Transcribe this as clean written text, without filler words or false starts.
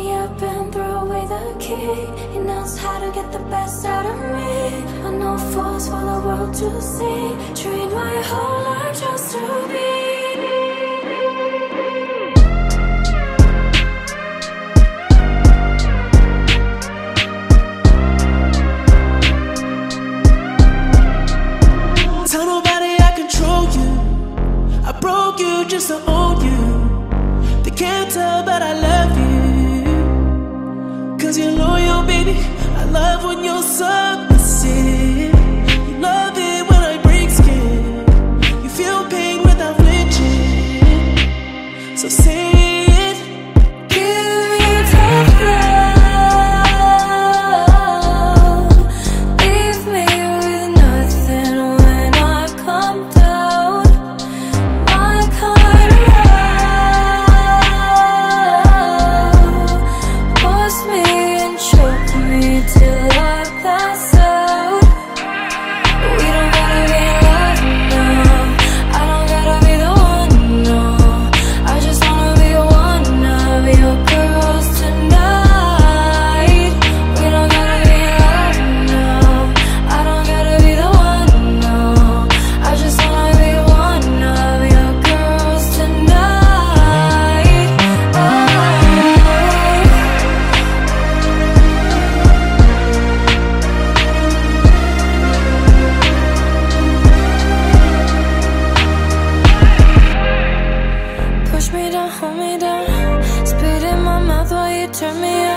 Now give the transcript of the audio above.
me up and throw away the key. He knows how to get the best out of me. I know force for the world to see. Trained my whole life just to be. Tell nobody I control you. I broke you just to own you. They can't tell but I love you, 'cause you're loyal, baby. I love when you're submissive. You love it when I break skin. You feel pain without flinching. So say it. Give me tough love. Leave me with nothing when I come down. My kind of love. Force me and choke me till I pass out. We don't gotta be in love, no. I don't gotta be the one, no. I just wanna be one of your girls tonight. We don't gotta be in love, no. I don't gotta be the one, no. I just wanna be one of your girls tonight. Push me down, hold me down. Spit in my mouth while you turn me